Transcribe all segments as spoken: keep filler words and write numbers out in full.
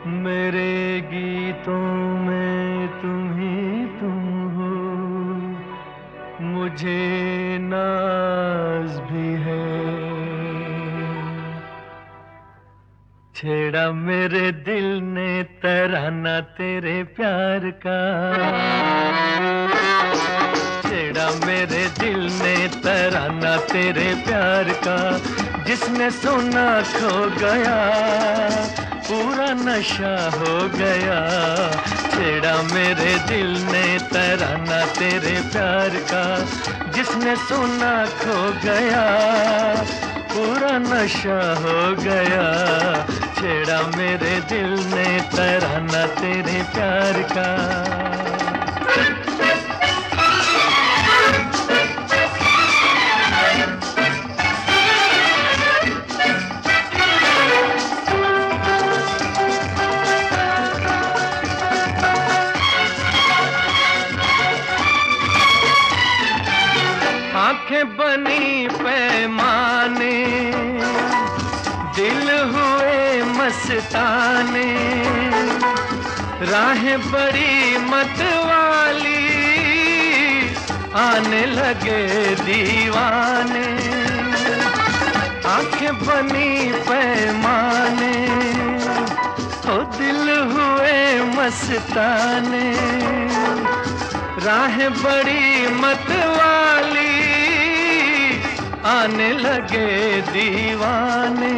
मेरे गीतों में तुम ही तुम हो, मुझे नाज भी है। छेड़ा मेरे दिल ने तराना तेरे प्यार का, छेड़ा मेरे दिल ने तराना तेरे प्यार का। जिसने सुना खो गया, पूरा नशा हो गया। छेड़ा मेरे दिल ने तराना तेरे प्यार का। जिसने सुना खो गया, पूरा नशा हो गया। छेड़ा मेरे दिल ने तराना तेरे प्यार का। आंखें बनी पैमाने, दिल हुए मस्ताने। राहें बड़ी मतवाली, आने लगे दीवाने। आंखें बनी पैमाने, ओ दिल हुए मस्ताने। राहें बड़ी मतवाली, आने लगे दीवाने।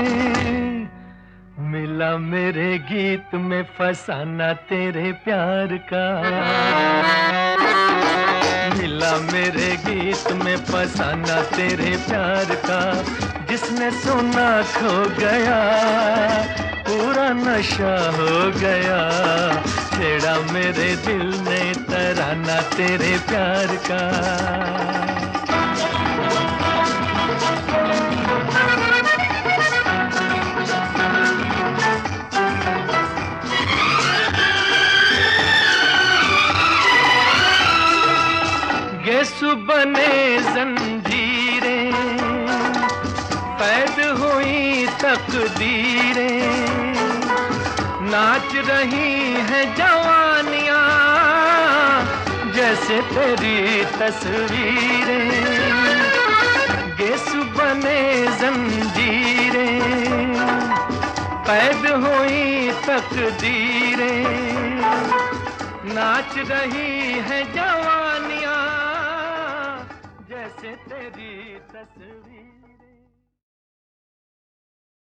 मिला मेरे गीत में फसाना तेरे प्यार का, मिला मेरे गीत में फसाना तेरे प्यार का। जिसने सुना खो गया, पूरा नशा हो गया। छेड़ा मेरे दिल ने तराना तेरे प्यार का। गेसु बने जंजीरें, कैद हुई तकदीरें। नाच रही है जवानियां, जैसे तेरी तस्वीरें। गेसु बने जंजीरें, कैद हुई तकदीरें। नाच रही है जवानियां, जैसे तेरी तस्वीर।